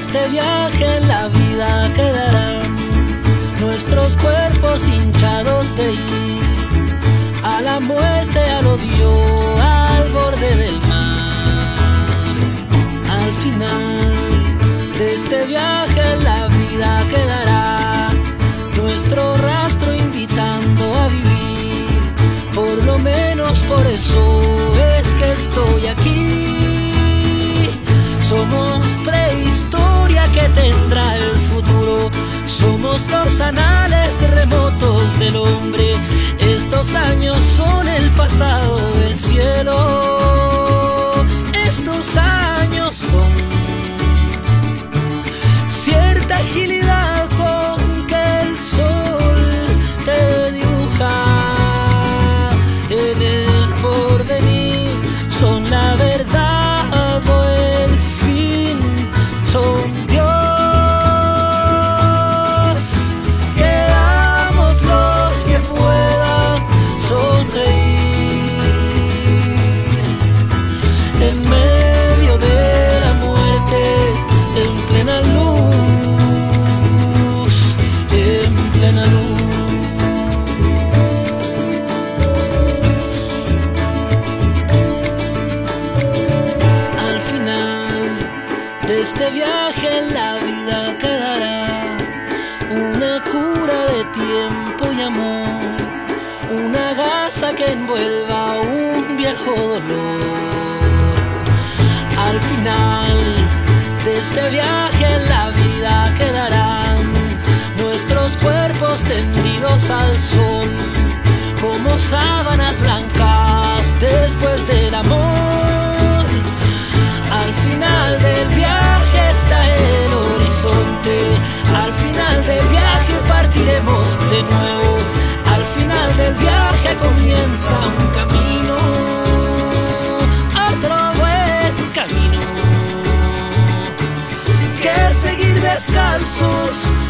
este viaje en la vida quedarán nuestros cuerpos hinchados de ir a la muerte, al odio, al borde del mar. Al final de este viaje en la vida quedará nuestro rastro invitando a vivir. Por lo menos por eso es que estoy aquí. Somos prehistoria que tendrá el futuro. Somos los anales remotos del hombre. Estos años son el pasado del cielo. Estos años son cierta agilidad con que el sol te dibuja en el porvenir. Son la verdad o el fin, son Dios. Quedamos los que puedan sonreír en medio de la muerte, en plena luz, en plena luz. Al final de este viaje en la vida quedará una cura de tiempo y amor, una gasa que envuelva un viejo dolor. Al final de este viaje en la vida quedarán nuestros cuerpos tendidos al sol como sábanas blancas después del amor. Al final del viaje está el horizonte. Al final del viaje partiremos de nuevo. Al final del viaje comienza un camino, otro buen camino, que seguir descalzos